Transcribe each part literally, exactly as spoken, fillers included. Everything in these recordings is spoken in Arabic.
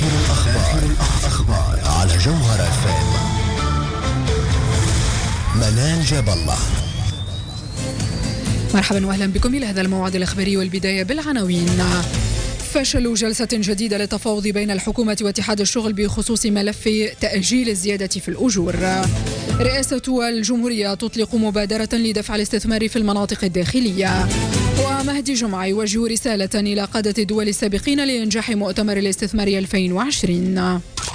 آخر الأخبار, الأخبار على جوهرة اف ام. منال جاب الله. مرحبا واهلا بكم الى هذا الموعد الاخباري، والبدايه بالعناوين. فشل جلسة جديدة للتفاوض بين الحكومة واتحاد الشغل بخصوص ملف تأجيل الزيادة في الأجور. رئاسة الجمهورية تطلق مبادرة لدفع الاستثمار في المناطق الداخلية. ومهدي جمعة يوجه رسالة إلى قادة الدول السابقين لإنجاح مؤتمر الاستثمار ألفين وعشرين.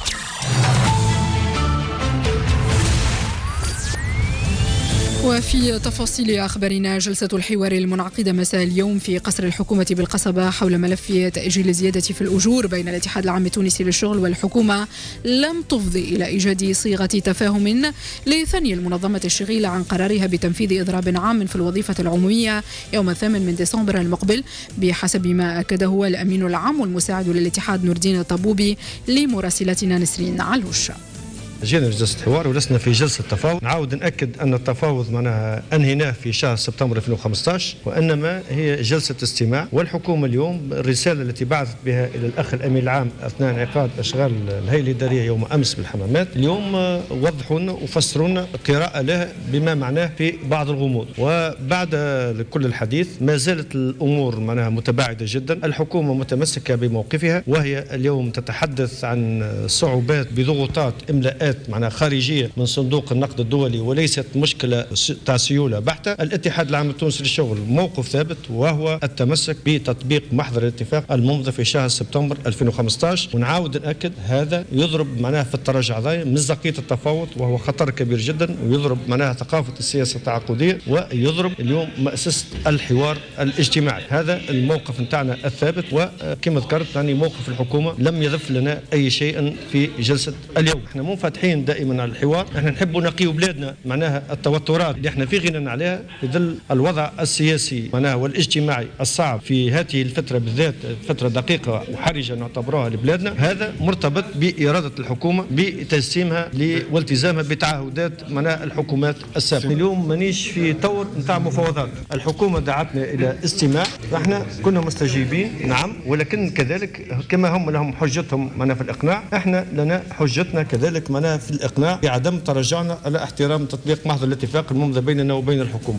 وفي تفاصيل أخبارنا، جلسة الحوار المنعقدة مساء اليوم في قصر الحكومة بالقصبة حول ملف تأجيل الزيادة في الأجور بين الاتحاد العام التونسي للشغل والحكومة لم تفضي إلى إيجاد صيغة تفاهم لثني المنظمة الشغيلة عن قرارها بتنفيذ إضراب عام في الوظيفة العمومية يوم الثامن من ديسمبر المقبل، بحسب ما أكده الأمين العام والمساعد للاتحاد نور الدين الطبوبي لمراسلتنا نسرين علوش. جينا جلسة حوار ولسنا في جلسة تفاوض. نعاود نأكد أن التفاوض معناها أنهيناه في شهر سبتمبر ألفين وخمسة عشر، وإنما هي جلسة استماع. والحكومة اليوم الرسالة التي بعثت بها إلى الأخ الأمين العام أثناء انعقاد أشغال الهيئة الإدارية يوم أمس بالحمامات، اليوم وضحوا لنا وفسروا لنا قراءة لها بما معناه في بعض الغموض. وبعد كل الحديث ما زالت الأمور معناها متباعدة جدا. الحكومة متمسكة بموقفها، وهي اليوم تتحدث عن صعوبات بضغوطات إملاءات معناها خارجية من صندوق النقد الدولي، وليست مشكلة تاع سيولة بحتة. الاتحاد العام التونسي للشغل موقف ثابت، وهو التمسك بتطبيق محضر الاتفاق الممضي في شهر سبتمبر ألفين وخمسة عشر. ونعاود نأكد هذا يضرب معناها في التراجع ضاي مصداقية التفاوض، وهو خطر كبير جدا، ويضرب معناها ثقافة السياسة التعاقدية، ويضرب اليوم مؤسسة الحوار الاجتماعي. هذا الموقف نتاعنا الثابت، وكما ذكرت يعني موقف الحكومة لم يضف لنا أي شيء في جلسة اليوم. احنا مو فاتحين دائما على الحوار، احنا نحب نقيو بلادنا معناها التوترات اللي احنا في غنى عليها في ظل الوضع السياسي معناها والاجتماعي الصعب في هذه الفترة بالذات، فترة دقيقة وحرجة نعتبروها لبلادنا. هذا مرتبط بإرادة الحكومة بتجسيمها والتزامها بتعهدات معناها الحكومات السابقة. اليوم مانيش في طور نتاع مفاوضات، الحكومة دعتنا إلى استماع، احنا كنا مستجيبين نعم، ولكن كذلك كما هم لهم حجتهم معناها في الإقناع، احنا لنا حجتنا كذلك معناها في الإقناع بعدم تراجعنا على احترام تطبيق محضر الاتفاق الممضي بيننا وبين الحكومة.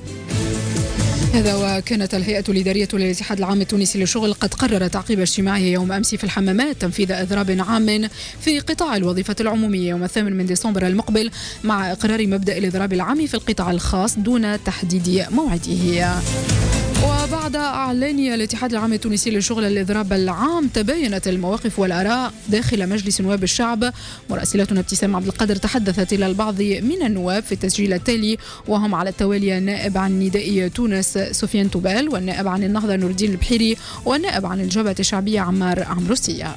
هذا وكانت الهيئة الإدارية للاتحاد العام التونسي للشغل قد قررت عقب اجتماعه يوم أمس في الحمامات تنفيذ إضراب عام في قطاع الوظيفة العمومية يوم الثامن من ديسمبر المقبل، مع إقرار مبدأ الإضراب العام في القطاع الخاص دون تحديد موعده. وبعد إعلان الاتحاد العام التونسي للشغل الإضراب العام، تباينت المواقف والآراء داخل مجلس نواب الشعب. مراسلتنا ابتسام عبد القادر تحدثت إلى البعض من النواب في التسجيل التالي، وهم على التوالي النائب عن نداء تونس سفيان توبال، والنائب عن النهضة نور الدين البحيري، والنائب عن الجبهة الشعبية عمار عمروسية.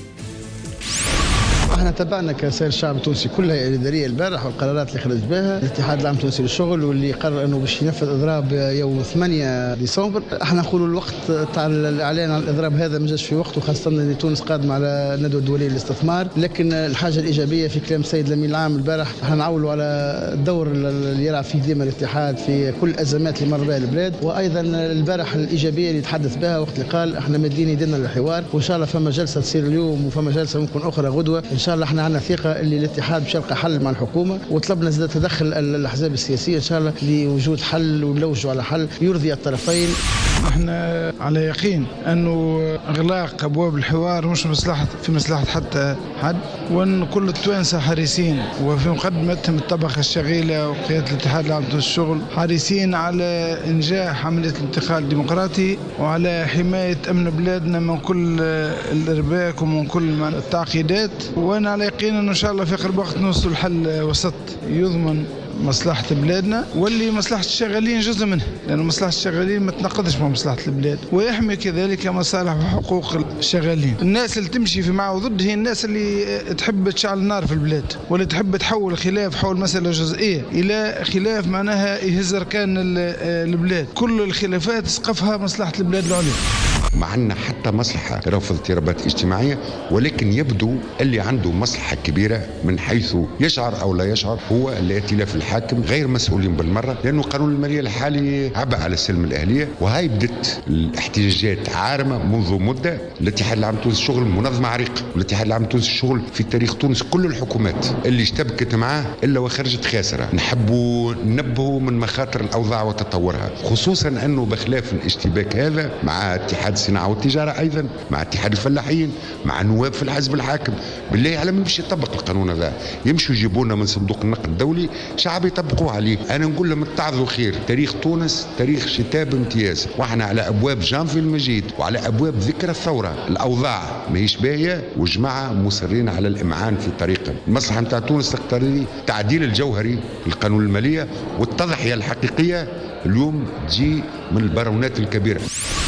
احنا تبعنا كسائر الشعب التونسي كل الهيئه الاداريه البارح والقرارات اللي خرج بها الاتحاد العام التونسي للشغل، واللي قرر انه باش ينفذ اضراب يوم ثمانية ديسمبر. احنا نقولوا الوقت تاع الاعلان عن الاضراب هذا ما جاش في وقته، خاصه ان تونس قادمه على الندوه الدوليه للاستثمار. لكن الحاجه الايجابيه في كلام السيد الامين العام البارح، احنا نعولوا على الدور اللي يلعب فيه ديما الاتحاد في كل الازمات اللي مر بها البلاد. وايضا البارح الايجابيه اللي تحدث بها وقت اللي قال احنا مادين يدنا للحوار، وان شاء الله فما جلسه تصير اليوم وفما جلسه ممكن اخرى غدوه. ان شاء الله احنا عندنا ثقه اللي الاتحاد باش يلقى حل مع الحكومه، وطلبنا زاد تدخل الاحزاب السياسيه ان شاء الله لوجود حل ونلوجوا على حل يرضي الطرفين. احنا على يقين انه اغلاق ابواب الحوار مش مصلحه في مصلحه حتى حد، وان كل التوانسه حريصين وفي مقدمتهم الطبقه الشغيله وقياده الاتحاد العام للشغل حريصين على انجاح عمليه الانتقال الديمقراطي وعلى حمايه امن بلادنا من كل الارباك ومن كل التعقيدات. وانا على يقين انه ان شاء الله في اقرب وقت نوصل لحل وسط يضمن مصلحة بلادنا، واللي مصلحة الشغالين جزء منها، لأن مصلحة الشغالين ما تناقضش مع مصلحة البلاد، ويحمي كذلك مصالح وحقوق الشغالين. الناس اللي تمشي في معه ضد هي الناس اللي تحب تشعل النار في البلاد، واللي تحب تحول خلاف حول مسألة جزئية إلى خلاف معناها يهز أركان البلاد. كل الخلافات سقفها مصلحة البلاد العليا. ما عندنا حتى مصلحة رفض اضطرابات اجتماعية، ولكن يبدو اللي عنده مصلحة كبيرة من حيث يشعر أو لا يشعر هو الائتلاف الحاكم غير مسؤولين بالمرة، لأنه قانون المالية الحالي عبء على السلم الأهلية. وهاي بدت الاحتجاجات عارمة منذ مدة. الاتحاد العام التونسي الشغل منظمة عريقة، والاتحاد العام التونسي الشغل في تاريخ تونس كل الحكومات اللي اشتبكت معاه إلا وخرجت خاسرة. نحبوا ننبهوا من مخاطر الأوضاع وتطورها، خصوصا أنه بخلاف الاشتباك هذا مع اتحاد الصناعة والتجارة، أيضا مع اتحاد الفلاحين، مع نواب في الحزب الحاكم، بالله على من باش يطبق القانون هذا؟ يمشوا يجيبونا من صندوق النقد الدولي شعب يطبقوه عليه. أنا نقول لهم اتعظوا خير، تاريخ تونس تاريخ شتاء بامتياز، واحنا على أبواب جانفي المجيد وعلى أبواب ذكرى الثورة. الأوضاع ماهيش باهية وجماعة مصرين على الإمعان في طريقهم. المصلحة نتاع تونس تقتضي تعديل الجوهري للقانون المالية، والتضحية الحقيقية اليوم تجي من البارونات الكبيرة.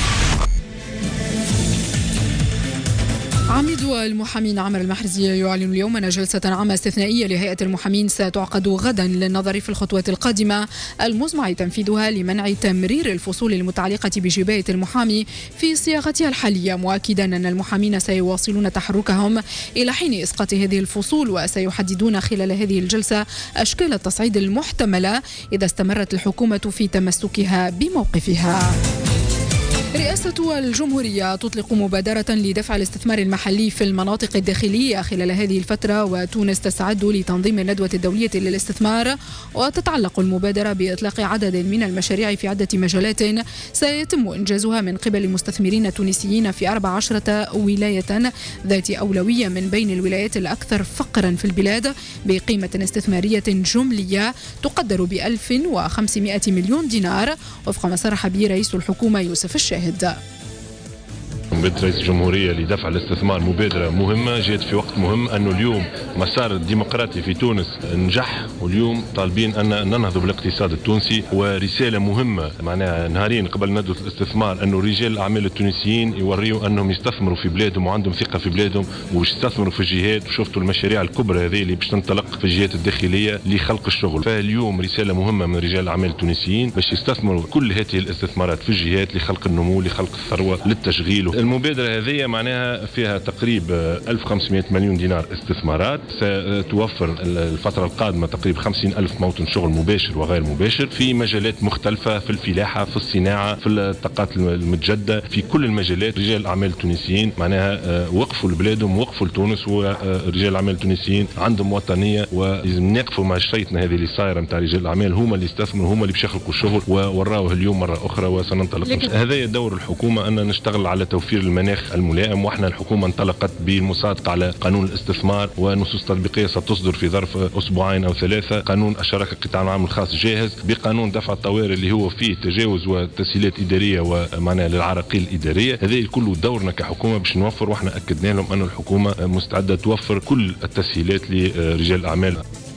عميد المحامين عمر المحرزي يعلن اليوم أن جلسة عامة استثنائية لهيئة المحامين ستعقد غدا للنظر في الخطوات القادمة المزمع تنفيذها لمنع تمرير الفصول المتعلقة بجباية المحامي في صياغتها الحالية، مؤكدا أن المحامين سيواصلون تحركهم إلى حين إسقاط هذه الفصول، وسيحددون خلال هذه الجلسة أشكال التصعيد المحتملة إذا استمرت الحكومة في تمسكها بموقفها. رئاسة الجمهورية تطلق مبادرة لدفع الاستثمار المحلي في المناطق الداخلية خلال هذه الفترة، وتونس تستعد لتنظيم الندوة الدولية للاستثمار. وتتعلق المبادرة بإطلاق عدد من المشاريع في عدة مجالات سيتم إنجازها من قبل المستثمرين التونسيين في أربع عشرة ولاية ذات أولوية من بين الولايات الأكثر فقرا في البلاد، بقيمة استثمارية جملية تقدر ب ألف وخمسمائة مليون دينار، وفق ما صرح به رئيس الحكومة يوسف الشاهد. مبادرة رئيس الجمهورية لدفع الاستثمار مبادرة مهمة جاءت في وقت مهم، أنه اليوم مسار الديمقراطي في تونس نجح، واليوم طالبين أن ننهض بالاقتصاد التونسي. ورسالة مهمة معناها نهارين قبل ندوة الاستثمار أنه رجال الأعمال التونسيين يوريوا أنهم يستثمروا في بلادهم وعندهم ثقة في بلادهم ويستثمروا في الجهات. وشفتوا المشاريع الكبرى هذه اللي باش تنطلق في الجهات الداخلية لخلق الشغل. فاليوم رسالة مهمة من رجال الأعمال التونسيين باش يستثمروا كل هذه الاستثمارات في الجهات لخلق النمو لخلق الثروة للتشغيل. المبادرة هذه معناها فيها تقريب ألف وخمسمائة مليون دينار استثمارات، ستوفر الفترة القادمة تقريب خمسين ألف موطن شغل مباشر وغير مباشر في مجالات مختلفة، في الفلاحة، في الصناعة، في الطاقات المتجددة، في كل المجالات. رجال الأعمال التونسيين معناها وقفوا لبلادهم، وقفوا لتونس، ورجال الأعمال التونسيين عندهم وطنية، ولازم نقفوا مع شريطنا هذه اللي صايرة نتاع رجال الأعمال، هما اللي يستثمروا، هما اللي باش يخلقوا الشغل، ووراوه اليوم مرة أخرى وسننطلق. هذا دور الحكومة أن نشتغل على توفير المناخ الملائم، واحنا الحكومة انطلقت بالمصادقة على قانون الاستثمار، ونصوص تطبيقية ستصدر في ظرف أسبوعين أو ثلاثة. قانون الشراكة القطاع العام الخاص جاهز، بقانون دفع الطوارئ اللي هو فيه تجاوز وتسهيلات إدارية ومعنى للعراقيل الإدارية. هذا كله دورنا كحكومة باش نوفر، واحنا أكدنا لهم أن الحكومة مستعدة توفر كل التسهيلات لرجال الأعمال.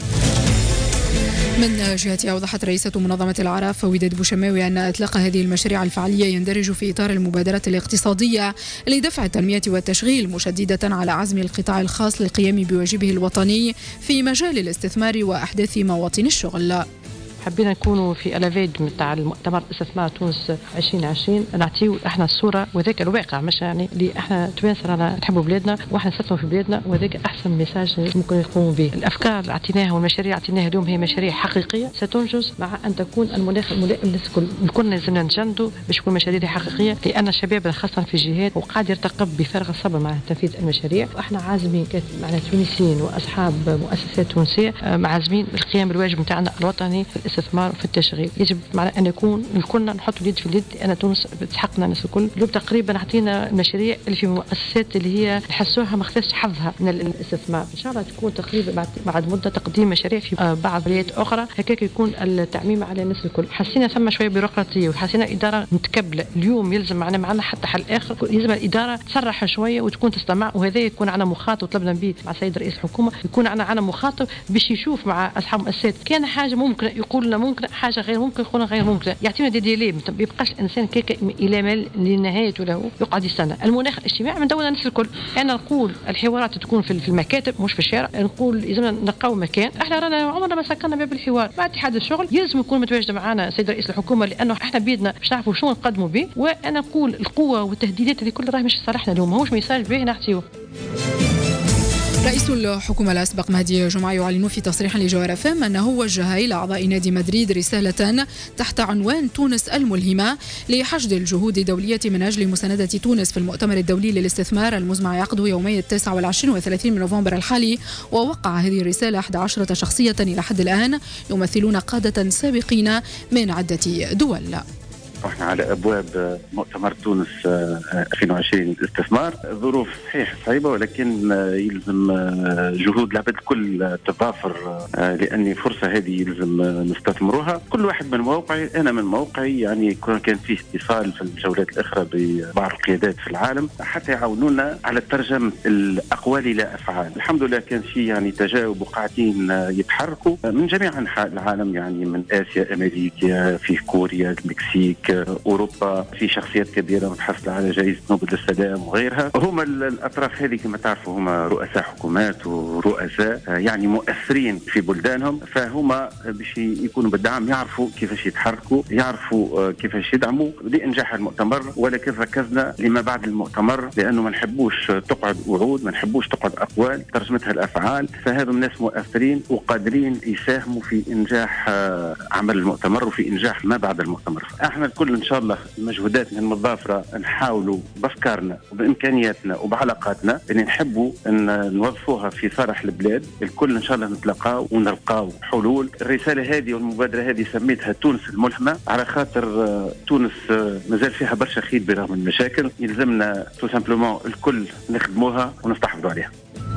من جهتها أوضحت رئيسة منظمة العراف وداد بوشماوي أن إطلاق هذه المشاريع الفعالية يندرج في إطار المبادرات الاقتصادية لدفع التنمية والتشغيل، مشددة على عزم القطاع الخاص للقيام بواجبه الوطني في مجال الاستثمار وأحداث مواطن الشغل. حبينا نكونوا في ألافيد نتاع المؤتمر استثمار تونس عشرين عشرين، نعطيو احنا الصوره وذاك الواقع، مش يعني اللي احنا توانسه رانا نحبوا بلادنا واحنا نستثمروا في بلادنا، وذاك احسن ميساج ممكن يقوموا به. الافكار اللي اعطيناها والمشاريع اللي اعطيناها اليوم هي مشاريع حقيقيه ستنجز مع ان تكون المناخ الملائم للناس الكل. الكل لازم نجندوا باش تكون مشاريع حقيقيه، لان الشباب خاصه في الجهات وقاعد يرتقب بفارغ الصبر مع تنفيذ المشاريع. واحنا عازمين معنا تونسيين واصحاب مؤسسات تونسيه عازمين القيام بالواجب نتاعنا الوطني في الاستثمار في التشغيل. يجب معنا ان يكون الكلنا نحط اليد في اليد، لان تونس تحقنا الناس الكل. اليوم تقريبا اعطينا المشاريع اللي في مؤسسات اللي هي نحسوها ما خذتش حظها من الاستثمار. ان شاء الله تكون تقريبا بعد مده تقديم مشاريع في بعض الولايات اخرى، هكاك يكون التعميم على الناس الكل. حسينا ثم شويه بيروقراطيه وحسينا اداره متكبله. اليوم يلزم معنا معنا حتى حل اخر، يلزم الاداره تسرح شويه وتكون تستمع، وهذا يكون عنا مخاطب طلبنا به مع السيد رئيس الحكومه، يكون عنا عنا مخاطب باش يشوف مع اصحاب المؤسسات كان حاجه ممكن يقول لنا ممكن حاجه غير ممكن، يقولون غير ممكن، يعطينا دي ديلي، ما يبقاش انسان كيك الى مال لنهايته له يقعد يستنى. المناخ الاجتماعي من دولة الناس الكل. انا نقول الحوارات تكون في المكاتب مش في الشارع، نقول لازمنا نلقاو مكان. احنا رانا عمرنا ما سكرنا باب الحوار مع اتحاد الشغل، يلزم يكون متواجد معنا سيد رئيس الحكومه، لانه احنا بيدنا باش نعرفوا شنو نقدموا به. وانا نقول القوه والتهديدات اللي كل راهي مش صالحنا اليوم، ماهوش ميساج به نعطيوه. رئيس الحكومة الأسبق مهدي جمعة يعلن في تصريح لجوهر اف ام أنه وجه إلى أعضاء نادي مدريد رسالة تحت عنوان تونس الملهمة لحشد الجهود الدولية من أجل مساندة تونس في المؤتمر الدولي للاستثمار المزمع عقده يومي التاسع والعشرين والثلاثين من نوفمبر الحالي. ووقع هذه الرسالة أحد عشرة شخصية إلى حد الآن يمثلون قادة سابقين من عدة دول. احنا على ابواب مؤتمر تونس ألفين وعشرين للاستثمار، ظروف صحيح صعيبه ولكن يلزم جهود العباد الكل تضافر، لاني فرصه هذه يلزم نستثمروها. كل واحد من موقعي، انا من موقعي يعني كان فيه اتصال في الجولات الاخرى ببعض القيادات في العالم حتى يعاونونا على ترجمه الاقوال الى افعال. الحمد لله كان في يعني تجاوب وقاعدين يتحركوا من جميع انحاء العالم، يعني من اسيا، امريكا، في كوريا، المكسيك، أوروبا، في شخصيات كبيرة متحصلة على جائزة نوبل للسلام وغيرها. هما الأطراف هذه كما تعرفوا هما رؤساء حكومات ورؤساء يعني مؤثرين في بلدانهم، فهما باش يكونوا بالدعم يعرفوا كيفاش يتحركوا، يعرفوا كيفاش يدعموا لإنجاح المؤتمر. ولكن ركزنا لما بعد المؤتمر، لأنه ما نحبوش تقعد وعود، ما نحبوش تقعد أقوال ترجمتها الأفعال. فهذم ناس مؤثرين وقادرين يساهموا في إنجاح عمل المؤتمر وفي إنجاح ما بعد المؤتمر. احنا الكل ان شاء الله مجهوداتنا المضافره نحاولوا بافكارنا وبامكانياتنا وبعلاقاتنا اللي نحبوا ان نوظفوها في صالح البلاد الكل. ان شاء الله نتلاقاو ونلقاو حلول. الرساله هذه والمبادره هذه سميتها تونس الملهمه، على خاطر تونس مازال فيها برشا خير برغم المشاكل، يلزمنا تو سامبلومون الكل نخدموها ونستحفظوا عليها.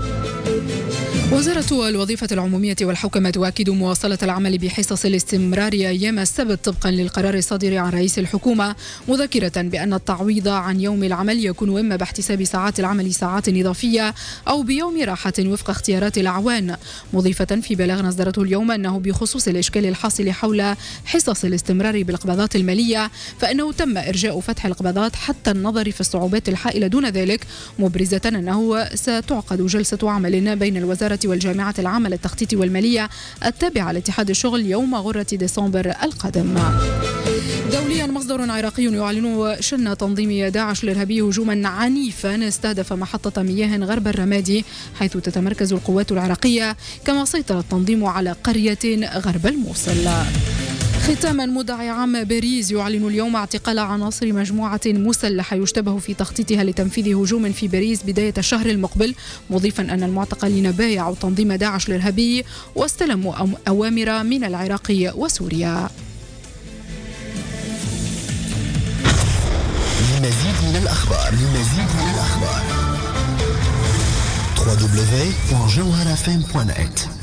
وزارة الوظيفة العمومية والحوكمة تؤكد مواصلة العمل بحصص الاستمرار أيام السبت طبقا للقرار الصادر عن رئيس الحكومة، مذكرة بأن التعويض عن يوم العمل يكون إما باحتساب ساعات العمل ساعات إضافية أو بيوم راحة وفق اختيارات الأعوان، مضيفة في بلاغ أصدرته اليوم أنه بخصوص الإشكال الحاصل حول حصص الاستمرار بالقبضات المالية فإنه تم إرجاء فتح القبضات حتى النظر في الصعوبات الحائلة دون ذلك، مبرزة أنه ستعقد جلسة عمل بين الوزارة والجامعة العامة للتخطيط والمالية التابعة لاتحاد الشغل يوم غرة ديسمبر القادم. دوليا، مصدر عراقي يعلن شن تنظيم داعش الإرهابي هجوما عنيفا استهدف محطة مياه غرب الرمادي حيث تتمركز القوات العراقية، كما سيطر التنظيم على قرية غرب الموصل. ختاما، مدعي عام باريس يعلن اليوم اعتقال عناصر مجموعة مسلحة يشتبه في تخطيطها لتنفيذ هجوم في باريس بداية الشهر المقبل، مضيفا أن المعتقلين بايعوا تنظيم داعش الإرهابي واستلموا أوامر من العراق وسوريا. لمزيد من الأخبار لمزيد من الأخبار دبليو دبليو دبليو دوت جوهر اف ام دوت نت